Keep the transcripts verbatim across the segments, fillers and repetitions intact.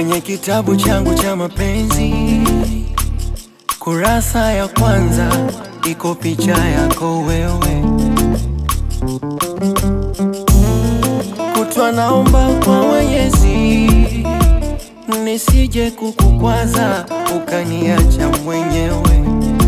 Kwenye kitabu changu cha mapenzi, kurasa ya kwanza iko picha yako wewe. Kutwa naomba kwa Mwenyezi nisije kukukwaza ukaniacha mwenyewe.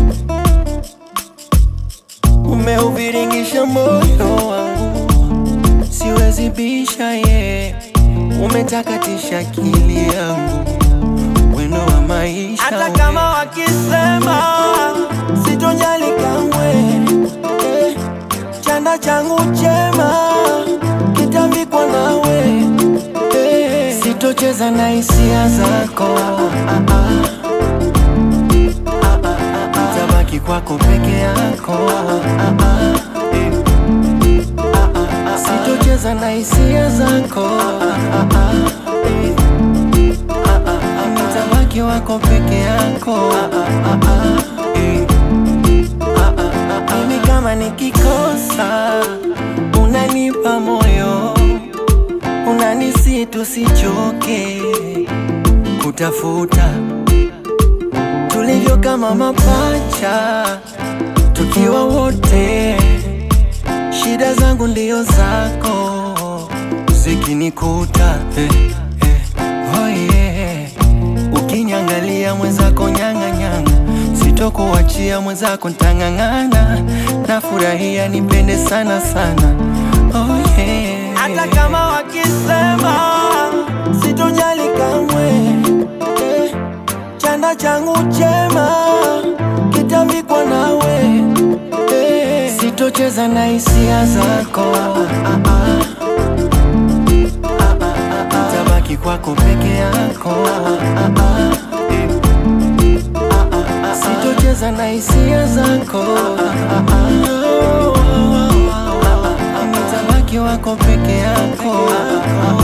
Umeuviringisha moyo wangu, siwezi bisha ye. Umetakatisha akili yangu, wino wa maisha. Hata kama wakisema sitojali kamwe, eh, chanda changu chema kitavikwa nawe, eh, sitocheza na hisia zako. ah, ah, ah. Ah, ah, ah, ah. Tabaki kwako peke yako. ah, ah, ah. Ah, ah, ah. Sitocheza na hisia zako. ah, ah, ah. Ah, ah, ah. Tabaki wako peke yako. ah, ah, ah. Ah, ah, ah. Mimi kama nikikosa unanipa moyo, unanisi tusichoke kutafuta tulivyo kama mapacha, tukiwa wote. Shida zangu ndio zako zikinikuta, eh, eh, oh yeah. Ukinyangalia mwenzako nyanga nyanga, sitokuachia mwenzako ntangangana. Nafurahia nipende sana sana, oh yeah. Hata kama wakisema sitojali kamwe, eh, chanda changu chema kitavikwa nawe, eh, sitocheza na hisia zako. ah, ah, ah. Ah, ah, ah. Tabaki kwako peke yako. ah, ah, ah. Ah, ah, ah. Sitocheza na hisia zako. ah, ah, ah. Tabaki wako peke yako.